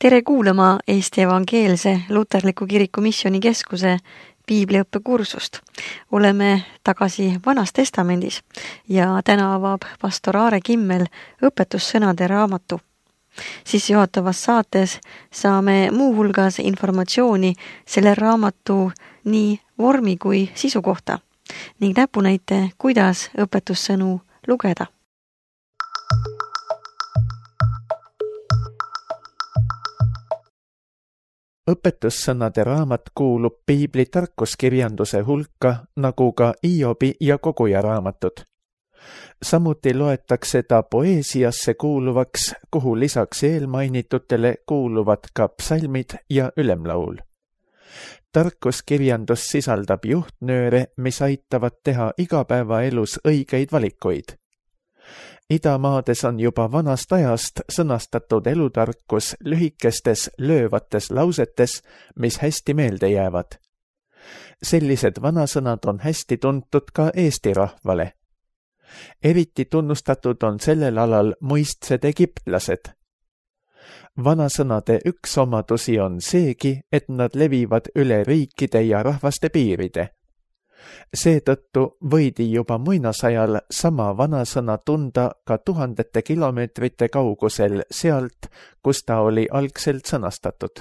Tere kuulama Eesti Evangeelse Luterliku Kiriku Missioonikeskuse piibliõppekursust. Oleme tagasi Vanas Testamendis ja täna avab pastor Aare Kimmel õpetussõnade raamatu. Sissejuhatavas saates saame muuhulgas informatsiooni selle raamatu nii vormi kui sisu kohta ning näpunäite, kuidas õpetussõnu lugeda. Õpetussõnade raamat kuulub piibli tarkuskirjanduse hulka, nagu ka Iobi ja Koguja raamatud. Samuti loetakse ta poeesiasse kuuluvaks, kuhu lisaks eelmainitutele kuuluvad ka psalmid ja ülemlaul. Tarkuskirjandus sisaldab juhtnööre, mis aitavad teha igapäevaelus õigeid valikuid. Idamaades on juba vanast ajast sõnastatud elutarkus lühikestes löövates lausetes, mis hästi meelde jäävad. Sellised vanasõnad on hästi tuntud ka Eesti rahvale. Eriti tunnustatud on sellel alal muistsed egiptlased. Vanasõnade üks omadusi on seegi, et nad levivad üle riikide ja rahvaste piiride. Seetõttu võidi juba muinasajal sama vanasõna tunda ka tuhandete kilomeetrite kaugusel sealt, kus ta oli algselt sõnastatud.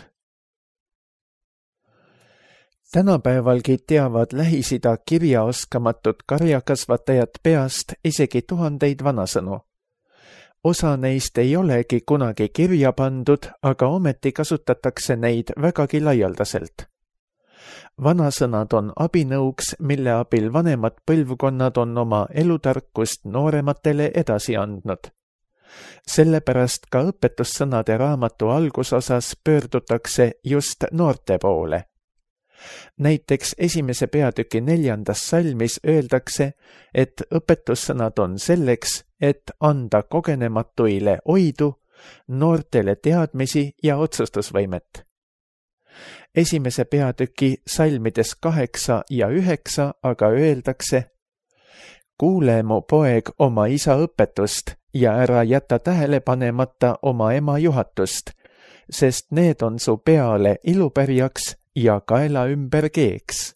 Tänapäevalgi teavad Lähis-Ida kirjaoskamatud karjakasvatajad peast isegi tuhandeid vanasõnu. Osa neist ei olegi kunagi kirja pandud, aga ometi kasutatakse neid vägagi laialdaselt. Vanasõnad on abinõuks, mille abil vanemad põlvkonnad on oma elutarkust noorematele edasi andnud. Sellepärast ka õpetussõnade raamatu algusosas pöördutakse just noorte poole. Näiteks 1. peatüki 4. salmis öeldakse, et õpetussõnad on selleks, et anda kogenematuile oidu, noortele teadmisi ja otsustusvõimet. 1. peatüki salmides 8 ja 9 aga öeldakse: kuule mu poeg oma isa õpetust ja ära jäta tähele panemata oma ema juhatust, sest need on su peale ilupärjaks ja kaela ümber keeks.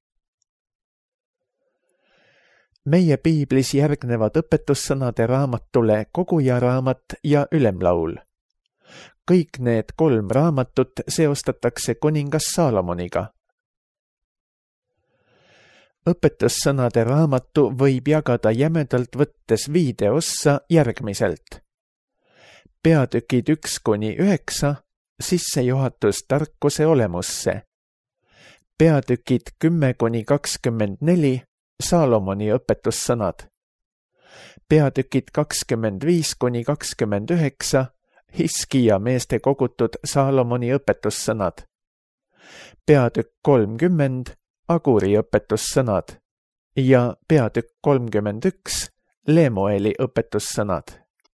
Meie piiblis järgnevad õpetussõnade raamatule Koguja raamat ja ülemlaul. Kõik need 3 raamatut seostatakse kuningas Saalomoniga. Õpetussõnade raamatu võib jagada jämedalt võttes 5 ossa järgmiselt. Peatükid 1-9, sissejuhatus tarkuse olemusse. Peatükid 10-24, Saalomoni õpetussõnad. Peatükid 25-29, Hiskija meeste kogutud Saalomoni õpetussõnad. Peatükk 30, Aguri õpetussõnad ja peatükk 31, Leemoeli õpetussõnad.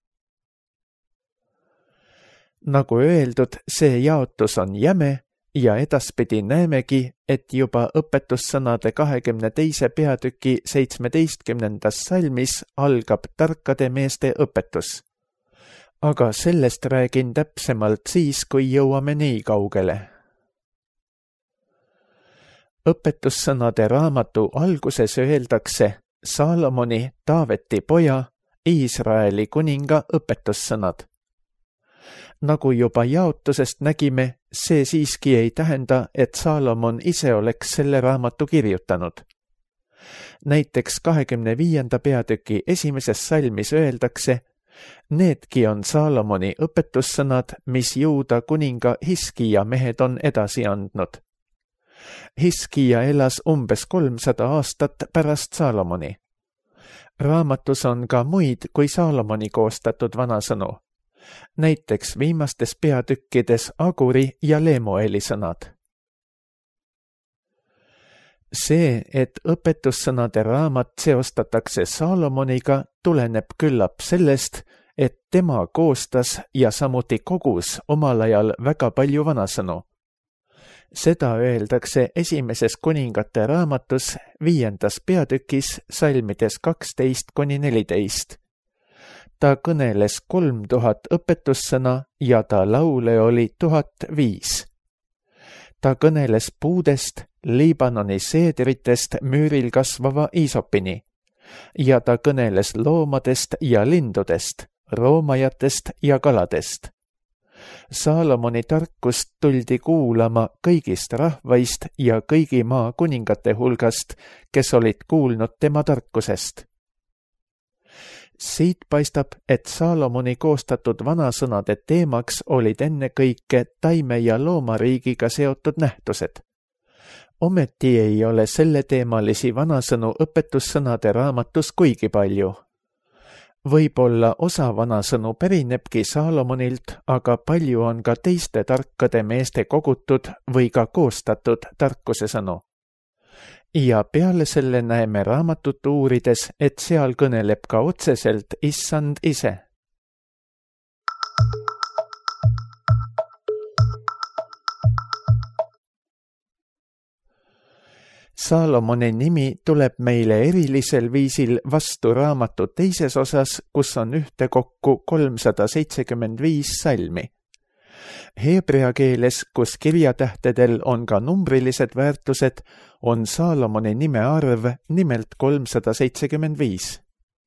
Nagu öeldud, see jaotus on jäme ja edaspidi näemegi, et juba õpetussõnade 22. peatüki 17. salmis algab tarkade meeste õpetus. Aga sellest räägin täpsemalt siis, kui jõuame nii kaugele. Õpetussõnade raamatu alguses öeldakse Saalomoni, Taaveti poja, Iisraeli kuninga õpetussõnad. Nagu juba jaotusest nägime, see siiski ei tähenda, et Saalomon ise oleks selle raamatu kirjutanud. Näiteks 25. peatüki 1. salmis öeldakse: needki on Saalomoni õpetussõnad, mis Juuda kuninga Hiskija mehed on edasi andnud. Hiskija elas umbes 300 aastat pärast Saalomoni. Raamatus on ka muid kui Saalomoni koostatud vanasõnu. Näiteks viimastes peatükkides Aguri ja Leemoeli sõnad. See, et õpetussõnade raamat seostatakse Saalomoniga, tuleneb küllap sellest, et tema koostas ja samuti kogus omal ajal väga palju vanasõnu. Seda öeldakse 1. kuningate raamatus 5. peatükis salmides 12-14. Ta kõneles 3000 õpetussõna ja ta laule oli 1005. Ta kõneles puudest, Liibanoni seedritest müüril kasvava iisopini ja ta kõneles loomadest ja lindudest, roomajatest ja kaladest. Saalomoni tarkust tuldi kuulama kõigist rahvaist ja kõigi maa kuningate hulgast, kes olid kuulnud tema tarkusest. Siit paistab, et Saalomoni koostatud vanasõnade teemaks olid ennekõike taime- ja loomariigiga seotud nähtused. Ometi ei ole selleteemalisi vanasõnu õpetussõnade raamatus kuigi palju. Võib-olla osa vanasõnu pärinebki Saalomonilt, aga palju on ka teiste tarkade meeste kogutud või ka koostatud tarkusesõnu. Ja peale selle näeme raamatut uurides, et seal kõneleb ka otseselt Issand ise. Saalomoni nimi tuleb meile erilisel viisil vastu raamatu teises osas, kus on ühtekokku 375 salmi. Heebrea keeles, kus kirjatähtedel on ka numbrilised väärtused, on Saalomoni nime arv nimelt 375.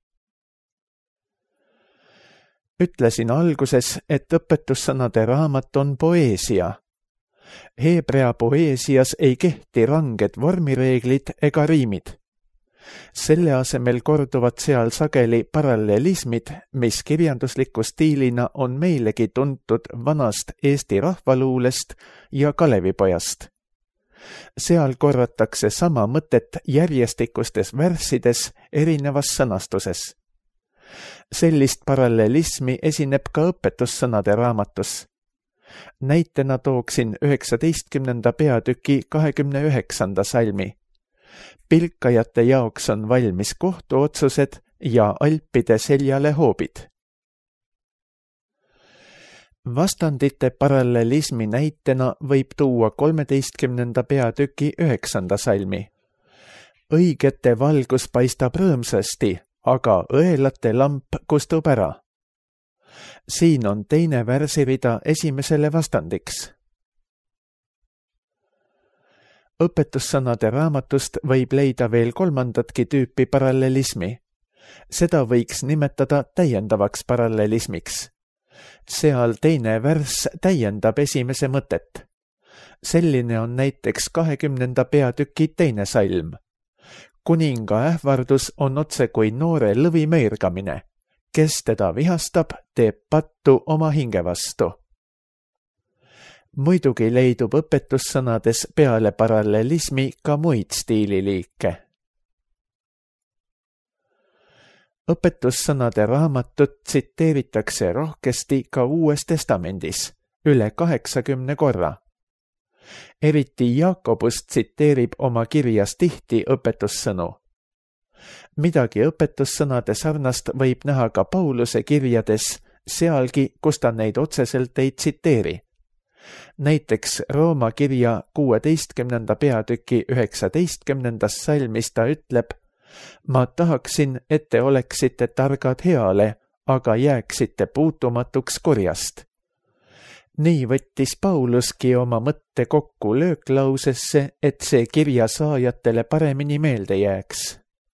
Ütlesin alguses, et õpetussõnade raamat on poeesia. Heebrea poeesias ei kehti ranged vormireeglid ega riimid. Selle asemel korduvad seal sageli parallelismid, mis kirjandusliku stiilina on meilegi tuntud vanast Eesti rahvaluulest ja Kalevipojast. Seal korratakse sama mõtet järjestikustes värssides erinevas sõnastuses. Sellist parallelismi esineb ka õpetussõnade raamatus. Näitena tooksin 19. peatüki 29. salmi. Pilkajate jaoks on valmis kohtuotsused ja alpide seljale hoobid. Vastandite parallelismi näitena võib tuua 13. peatüki 9. salmi. Õigete valgus paistab rõõmsasti, aga õelate lamp kustub ära. Siin on teine värsirida esimesele vastandiks. Õpetussõnade raamatust võib leida veel kolmandatki tüüpi parallelismi. Seda võiks nimetada täiendavaks parallelismiks. Seal teine värss täiendab esimese mõtet. Selline on näiteks 20. peatüki teine salm. Kuninga ähvardus on otse kui noore lõvi meergamine. Kes teda vihastab, teeb pattu oma hinge vastu. Muidugi leidub õpetussõnades peale parallelismi ka muid stiililiike. Õpetussõnade raamatut tsiteeritakse rohkesti ka Uues Testamendis, üle 80 korra. Eriti Jaakobus tsiteerib oma kirjas tihti õpetussõnu. Midagi õpetussõnade sarnast võib näha ka Pauluse kirjades, sealgi, kus ta neid otseselt ei tsiteeri. Näiteks Rooma kirja 16. peatüki 19. salmis ta ütleb: ma tahaksin, et te oleksite targad heale, aga jääksite puutumatuks kurjast. Nii võttis Pauluski oma mõtte kokku lööklausesse, et see kirja saajatele paremini meelde jääks.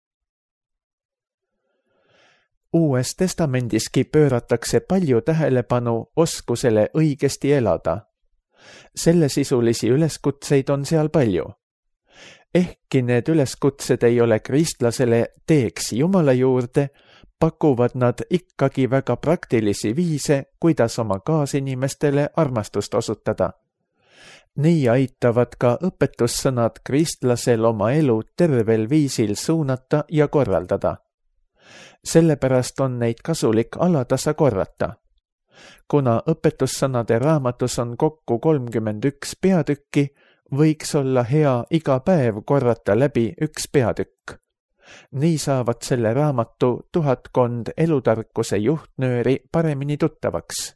Uues Testamendiski pööratakse palju tähelepanu oskusele õigesti elada. Sellesisulisi üleskutseid on seal palju. Ehkki need üleskutsed ei ole kristlasele teeks Jumala juurde, pakuvad nad ikkagi väga praktilisi viise, kuidas oma kaasinimestele armastust osutada. Nii aitavad ka õpetussõnad kristlasel oma elu tervel viisil suunata ja korraldada. Sellepärast on neid kasulik alatasa korrata. Kuna õpetussõnade raamatus on kokku 31 peatükki, võiks olla hea iga päev korrata läbi üks peatükk. Nii saavad selle raamatu 1000 elutarkuse juhtnööri paremini tuttavaks.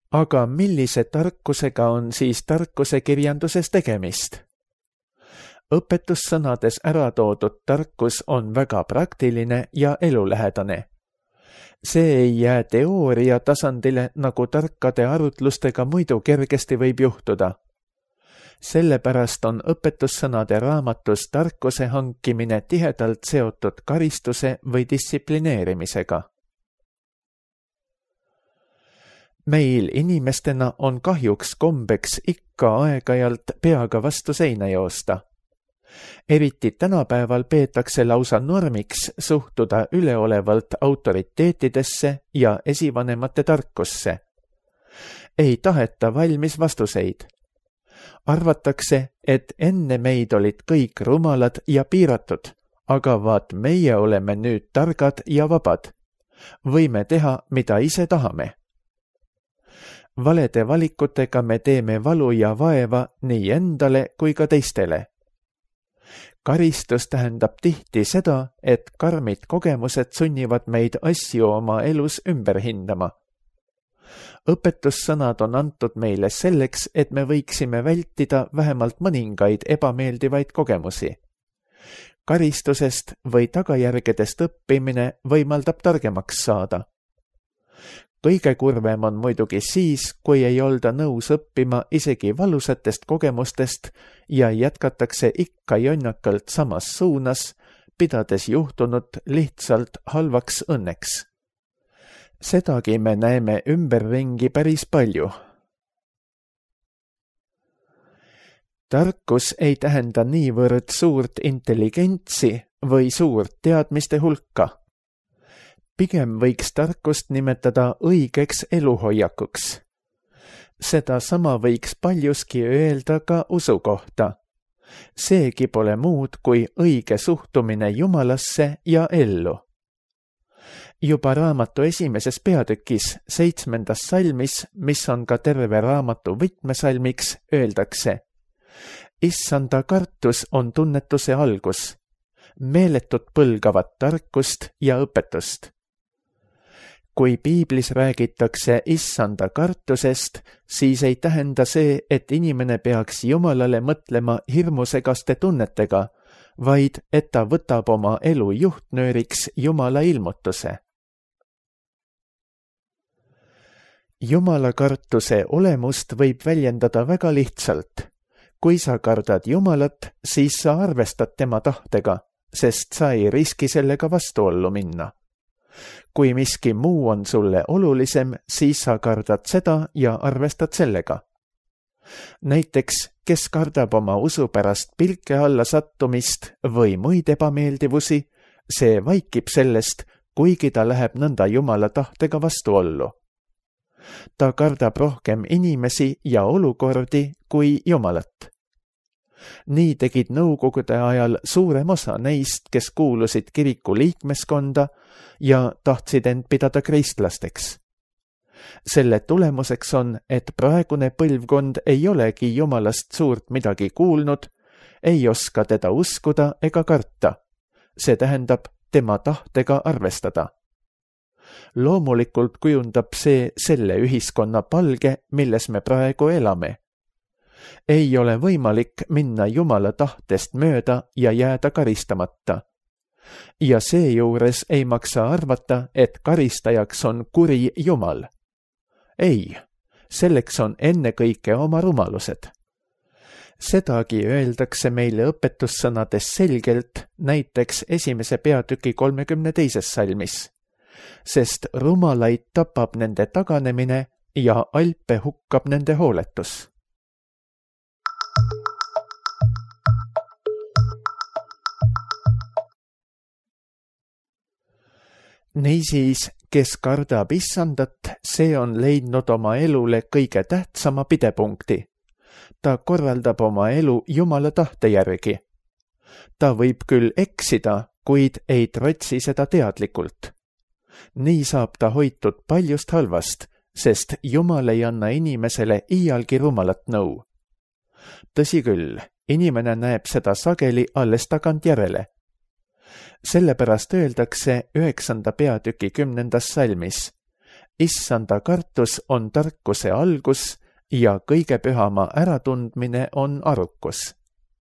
aga millise tarkusega on siis tarkuse kirjanduses tegemist? Õpetussõnades ära toodud tarkus on väga praktiline ja elulähedane. See ei jää teooria tasandile, nagu tarkade arutlustega muidu kergesti võib juhtuda. Sellepärast on õpetussõnade raamatus tarkuse hankimine tihedalt seotud karistuse või distsiplineerimisega. Meil inimestena on kahjuks kombeks ikka aeg-ajalt peaga vastu seina joosta. Eriti tänapäeval peetakse lausa normiks suhtuda üleolevalt autoriteetidesse ja esivanemate tarkusse. Ei taheta valmis vastuseid. Arvatakse, et enne meid olid kõik rumalad ja piiratud, aga vaat meie oleme nüüd targad ja vabad. Võime teha, mida ise tahame. Valede valikutega me teeme valu ja vaeva nii endale kui ka teistele. Karistus tähendab tihti seda, et karmid kogemused sunnivad meid asju oma elus ümber hindama. Õpetussõnad on antud meile selleks, et me võiksime vältida vähemalt mõningaid ebameeldivaid kogemusi. Karistusest või tagajärgedest õppimine võimaldab targemaks saada. Kõige kurvem on muidugi siis, kui ei olda nõus õppima isegi valusatest kogemustest ja jätkatakse ikka jonnakalt samas suunas, pidades juhtunut lihtsalt halvaks õnneks. Sedagi me näeme ümberringi päris palju. Tarkus ei tähenda niivõrd suurt intelligentsi või suurt teadmiste hulka. Pigem võiks tarkust nimetada õigeks eluhoiakuks. Seda sama võiks paljuski öelda ka usu kohta. Seegi pole muud kui õige suhtumine Jumalasse ja ellu. Juba raamatu esimeses peatükis 7. salmis, mis on ka terve raamatu võtmesalmiks, öeldakse: Issanda kartus on tunnetuse algus, meeletut põlgavat tarkust ja õpetust. Kui piiblis räägitakse issanda kartusest, siis ei tähenda see, et inimene peaks Jumalale mõtlema hirmusegaste tunnetega, vaid et ta võtab oma elu juhtnööriks Jumala ilmutuse. Jumala kartuse olemust võib väljendada väga lihtsalt. Kui sa kardad Jumalat, siis sa arvestad tema tahtega, sest sa ei riski sellega vastuollu minna. Kui miski muu on sulle olulisem, siis sa kardad seda ja arvestad sellega. Näiteks, kes kardab oma usu pärast pilke alla sattumist või muid ebameeldivusi, see vaikib sellest, kuigi ta läheb nõnda Jumala tahtega vastuollu. Ta kardab rohkem inimesi ja olukordi kui Jumalat. Nii tegid nõukogude ajal suurem osa neist, kes kuulusid kiriku liikmeskonda ja tahtsid end pidada kristlasteks. Selle tulemuseks on, et praegune põlvkond ei olegi Jumalast suurt midagi kuulnud, ei oska teda uskuda ega karta. See tähendab tema tahtega arvestada. Loomulikult kujundab see selle ühiskonna palge, milles me praegu elame. Ei ole võimalik minna Jumala tahtest mööda ja jääda karistamata. Ja seejuures ei maksa arvata, et karistajaks on kuri Jumal. Ei, selleks on ennekõike oma rumalused. Sedagi öeldakse meile õpetussõnades selgelt, näiteks 1. peatüki 32. salmis. Sest rumalaid tapab nende taganemine ja alpe hukkab nende hooletus. Niisiis, kes kardab issandat, see on leidnud oma elule kõige tähtsama pidepunkti. Ta korraldab oma elu Jumala tahte järgi. Ta võib küll eksida, kuid ei trotsi seda teadlikult. Nii saab ta hoitud paljust halvast, sest Jumal ei anna inimesele iialgi rumalat nõu. Tõsi küll, inimene näeb seda sageli alles tagantjärele. Sellepärast öeldakse 9. peatüki 10. salmis: issanda kartus on tarkuse algus ja kõige pühama äratundmine on arukus.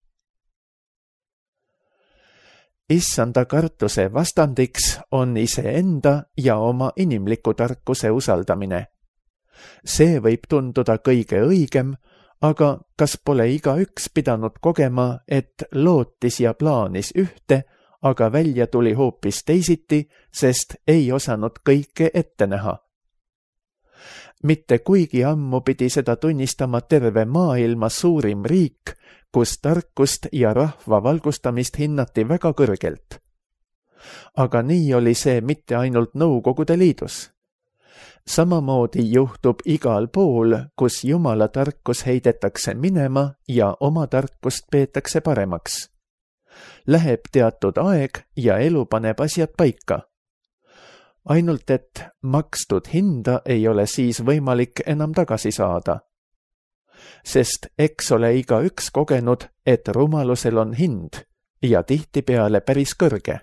Issanda kartuse vastandiks on iseenda ja oma inimliku tarkuse usaldamine. See võib tunduda kõige õigem, aga kas pole igaüks pidanud kogema, et lootis ja plaanis ühte, aga välja tuli hoopis teisiti, sest ei osanud kõike ette näha. Mitte kuigi ammu pidi seda tunnistama terve maailma suurim riik, kus tarkust ja rahva valgustamist hinnati väga kõrgelt. Aga nii oli see mitte ainult Nõukogude Liidus. Samamoodi juhtub igal pool, kus Jumala tarkus heidetakse minema ja oma tarkust peetakse paremaks. Läheb teatud aeg ja elu paneb asjad paika. Ainult et makstud hinda ei ole siis võimalik enam tagasi saada. Sest eks ole igaüks kogenud, et rumalusel on hind ja tihtipeale päris kõrge.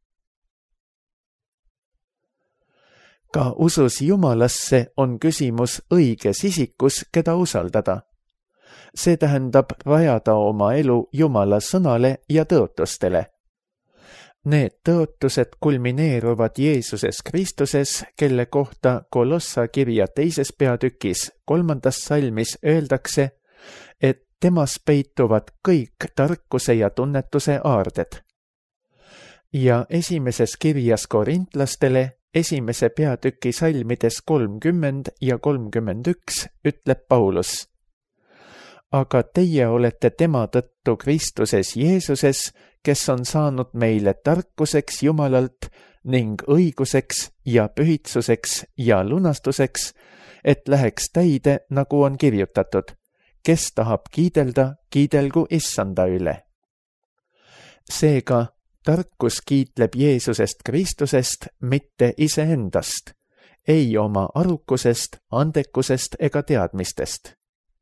Ka usus Jumalasse on küsimus õiges isikus, keda usaldada. See tähendab rajada oma elu Jumala sõnale ja tõotustele. Need tõotused kulmineeruvad Jeesuses Kristuses, kelle kohta Kolossa kirja 2. peatükis 3. salmis öeldakse, et temas peituvad kõik tarkuse ja tunnetuse aarded. Ja 1. kirjas korintlastele 1. peatüki salmides 30 ja 31 ütleb Paulus: aga teie olete tema tõttu Kristuses Jeesuses, kes on saanud meile tarkuseks Jumalalt ning õiguseks ja pühitsuseks ja lunastuseks, et läheks täide, nagu on kirjutatud. Kes tahab kiidelda, kiidelgu issanda üle. Seega, tarkus kiitleb Jeesusest Kristusest, mitte iseendast, ei oma arukusest, andekusest ega teadmistest.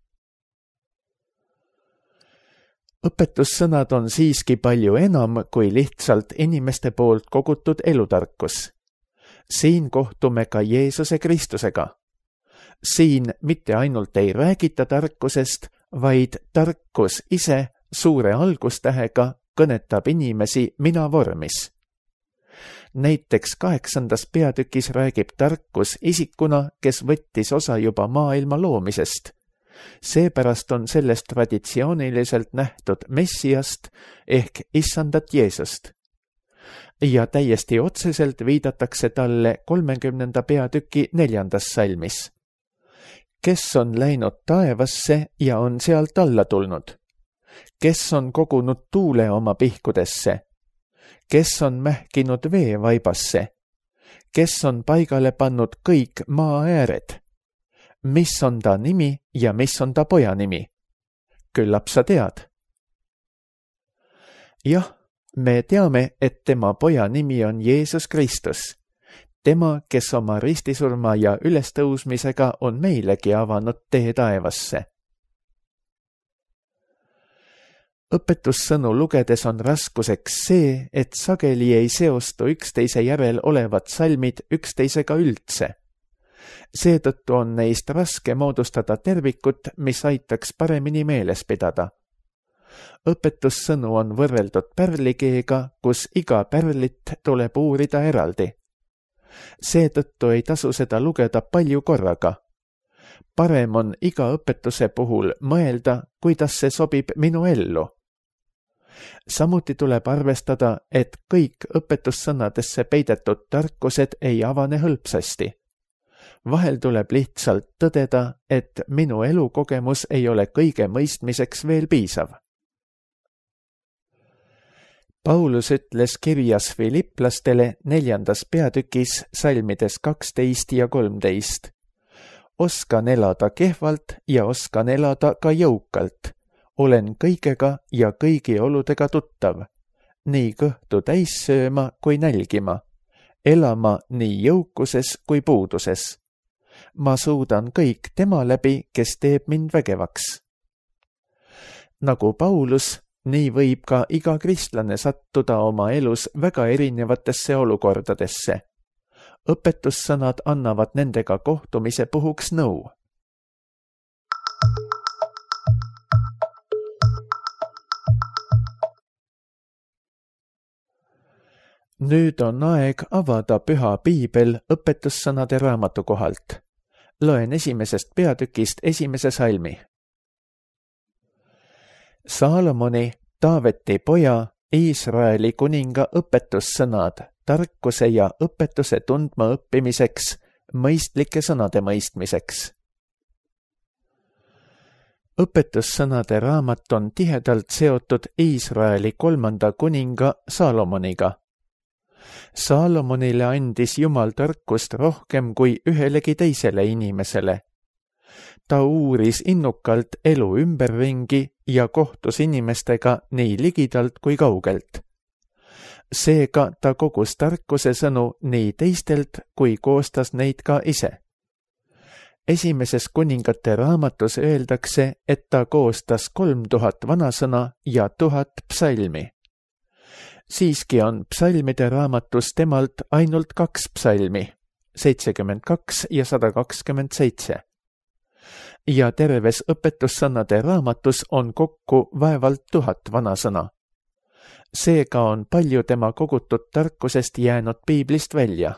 Õpetussõnad on siiski palju enam kui lihtsalt inimeste poolt kogutud elutarkus. Siin kohtume ka Jeesuse Kristusega. Siin mitte ainult ei räägita tarkusest, vaid tarkus ise suure algustähega kõnetab inimesi mina vormis. Näiteks 8. peatükis räägib tarkus isikuna, kes võttis osa juba maailma loomisest. Seepärast on sellest traditsiooniliselt nähtud Messiast ehk issandat Jeesust. Ja täiesti otseselt viidatakse talle 30. peatüki 4. salmis. Kes on läinud taevasse ja on sealt alla tulnud? Kes on kogunud tuule oma pihkudesse? Kes on mähkinud vee vaibasse? Kes on paigale pannud kõik maa ääred? Mis on ta nimi ja mis on ta poja nimi? Küllap sa tead. Jah, me teame, et tema poja nimi on Jeesus Kristus. Tema, kes oma ristisurma ja ülestõusmisega on meilegi avanud tee taevasse. Õpetussõnu lugedes on raskuseks see, et sageli ei seostu üksteise järel olevad salmid üksteisega üldse. Seetõttu on neist raske moodustada tervikut, mis aitaks paremini meeles pidada. Õpetussõnu on võrreldud pärlikeega, kus iga pärlit tuleb uurida eraldi. Seetõttu ei tasu seda lugeda palju korraga. Parem on iga õpetuse puhul mõelda, kuidas see sobib minu ellu. Samuti tuleb arvestada, et kõik õpetussõnadesse peidetud tarkused ei avane hõlpsasti. Vahel tuleb lihtsalt tõdeda, et minu elukogemus ei ole kõige mõistmiseks veel piisav. Paulus ütles kirjas Filiplastele 4. peatükis salmides 12 ja 13. Oskan elada kehvalt ja oskan elada ka jõukalt. Olen kõigega ja kõigi oludega tuttav. Nii kõhtu täis sööma kui nälgima. Elama nii jõukuses kui puuduses. Ma suudan kõik tema läbi, kes teeb mind vägevaks. Nagu Paulus, nii võib ka iga kristlane sattuda oma elus väga erinevatesse olukordadesse. õpetussõnad annavad nendega kohtumise puhuks nõu. Nüüd on aeg avada püha piibel õpetussõnade raamatu kohalt. Loen 1. peatükist 1. salmi. Saalomoni, Taaveti poja, Iisraeli kuninga õpetussõnad tarkuse ja õpetuse tundma õppimiseks, mõistlike sõnade mõistmiseks. Õpetussõnade raamat on tihedalt seotud Iisraeli 3. kuninga Saalomoniga. Saalomonile andis Jumal tarkust rohkem kui ühelegi teisele inimesele. Ta uuris innukalt elu ümberringi ja kohtus inimestega nii ligidalt kui kaugelt. Seega ta kogus tarkuse sõnu nii teistelt kui koostas neid ka ise. 1. kuningate raamatus öeldakse, et ta koostas 3000 vanasõna ja 1000 psalmi. Siiski on psalmide raamatus temalt ainult 2 psalmi, 72 ja 127. Ja terves õpetussõnade raamatus on kokku vaevalt 1000 vanasõna. Seega on palju tema kogutud tarkusest jäänud piiblist välja.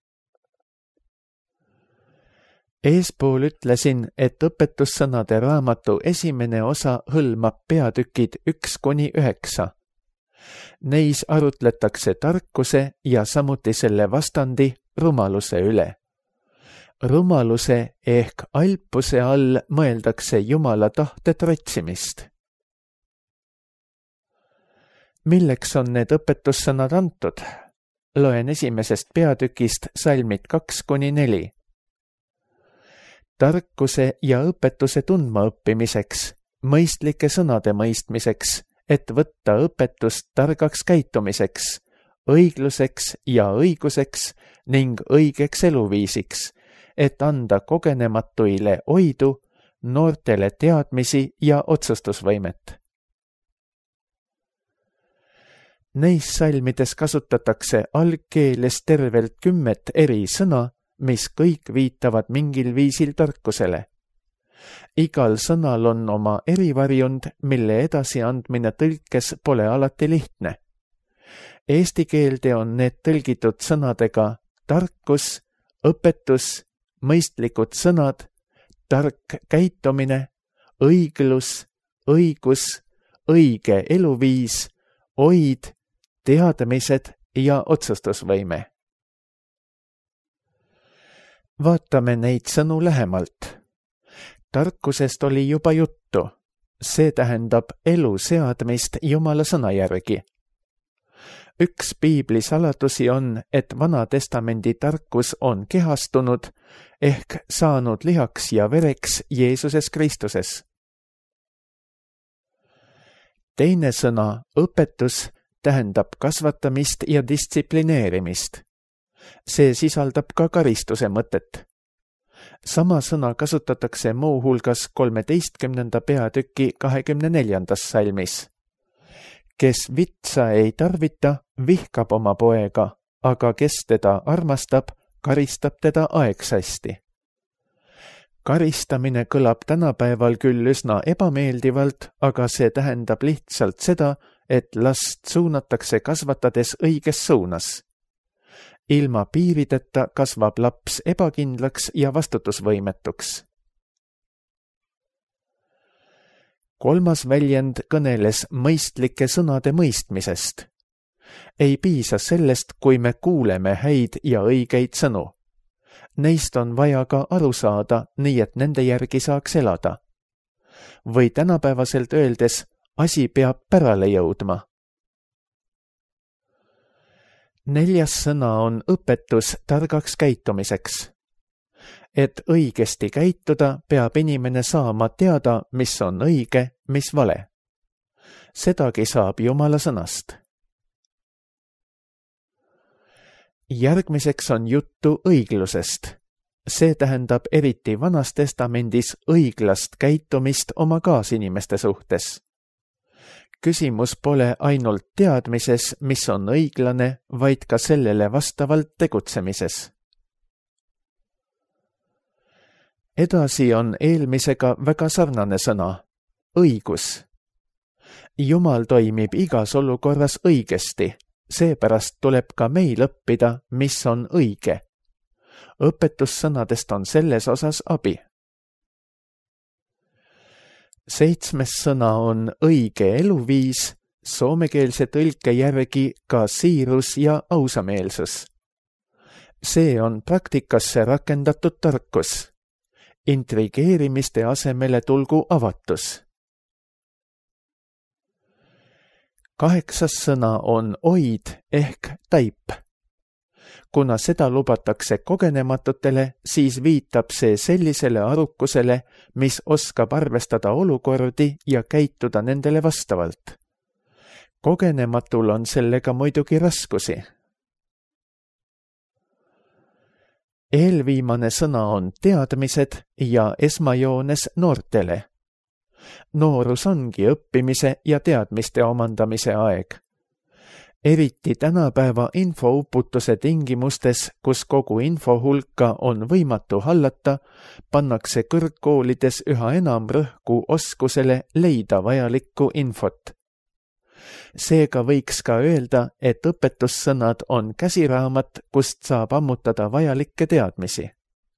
Eespool ütlesin, et õpetussõnade raamatu esimene osa hõlmab peatükid 1–9. Neis arutletakse tarkuse ja samuti selle vastandi rumaluse üle. Rumaluse ehk alpuse all mõeldakse Jumala tahte tratsimist. Milleks on need õpetussõnad antud? Loen 1. peatükist salmid 2–4. Tarkuse ja õpetuse tundma õppimiseks, mõistlike sõnade mõistmiseks, et võtta õpetust targaks käitumiseks, õigluseks ja õiguseks ning õigeks eluviisiks, et anda kogenematuile oidu, noortele teadmisi ja otsustusvõimet. Neis salmides kasutatakse algkeeles tervelt 10 eri sõna, mis kõik viitavad mingil viisil tarkusele. Igal sõnal on oma erivarjund, mille edasiandmine tõlkes pole alati lihtne. Eesti keelde on need tõlgitud sõnadega tarkus, õpetus, mõistlikud sõnad, tark käitumine, õiglus, õigus, õige eluviis, oid, teadmised ja otsustusvõime. Vaatame neid sõnu lähemalt. Tarkusest oli juba juttu. See tähendab elu seadmist Jumala sõna järgi. Üks piibli saladusi on, et Vana Testamendi tarkus on kehastunud ehk saanud lihaks ja vereks Jeesuses Kristuses. Teine sõna, õpetus, tähendab kasvatamist ja distsiplineerimist. See sisaldab ka karistuse mõtet. Sama sõna kasutatakse muu hulgas 13. peatüki 24. salmis. Kes vitsa ei tarvita, vihkab oma poega, aga kes teda armastab, karistab teda aegsasti. Karistamine kõlab tänapäeval küll üsna ebameeldivalt, aga see tähendab lihtsalt seda, et last suunatakse kasvatades õiges suunas. Ilma piirideta kasvab laps ebakindlaks ja vastutusvõimetuks. Kolmas väljend kõneles mõistlike sõnade mõistmisest. Ei piisa sellest, kui me kuuleme häid ja õigeid sõnu. Neist on vaja ka aru saada, nii et nende järgi saaks elada. Või tänapäevaselt öeldes, asi peab pärale jõudma. Neljas sõna on õpetus targaks käitumiseks. Et õigesti käituda, peab inimene saama teada, mis on õige, mis vale. Sedagi saab Jumala sõnast. Järgmiseks on juttu õiglusest. See tähendab eriti Vanas Testamendis õiglast käitumist oma kaasinimeste suhtes. Küsimus pole ainult teadmises, mis on õiglane, vaid ka sellele vastavalt tegutsemises. Edasi on eelmisega väga sarnane sõna, õigus. Jumal toimib igas olukorras õigesti, seepärast tuleb ka meil õppida, mis on õige. Õpetussõnadest on selles osas abi. 7. sõna on õige eluviis, soomekeelse tõlke järgi ka siirus ja ausameelsus. See on praktikasse rakendatud tarkus. Intrigeerimiste asemele tulgu avatus. 8. sõna on oid ehk taip. Kuna seda lubatakse kogenematutele, siis viitab see sellisele arukusele, mis oskab arvestada olukordi ja käituda nendele vastavalt. Kogenematul on sellega muidugi raskusi. Eelviimane sõna on teadmised ja esmajoones noortele. Noorus ongi õppimise ja teadmiste omandamise aeg. Eriti tänapäeva infouputuse tingimustes, kus kogu info hulka on võimatu hallata, pannakse kõrgkoolides üha enam rõhku oskusele leida vajalikku infot. Seega võiks ka öelda, et õpetussõnad on käsiraamat, kust saab ammutada vajalikke teadmisi.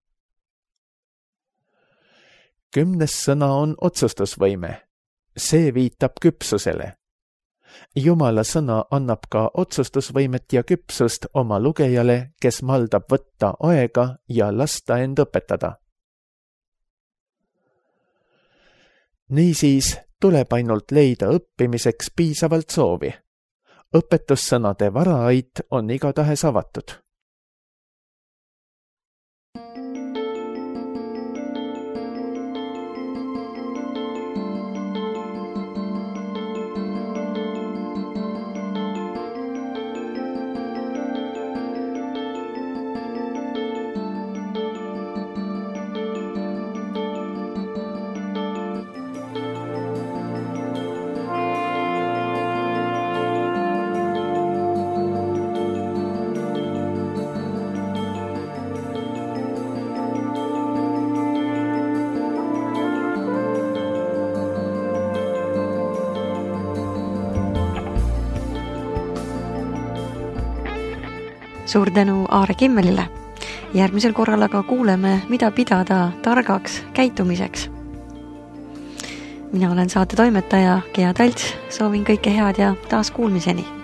10. sõna on otsustusvõime. See viitab küpsusele. Jumala sõna annab ka otsustusvõimet ja küpsust oma lugejale, kes maldab võtta aega ja lasta end õpetada. Niisiis tuleb ainult leida õppimiseks piisavalt soovi. Õpetussõnade varaait on igatahes avatud. Suur tänu Aare Kimmelile. Järgmisel korral aga kuuleme, mida pidada targaks käitumiseks. Mina olen saate toimetaja Gea Talts, soovin kõike head ja taas kuulmiseni.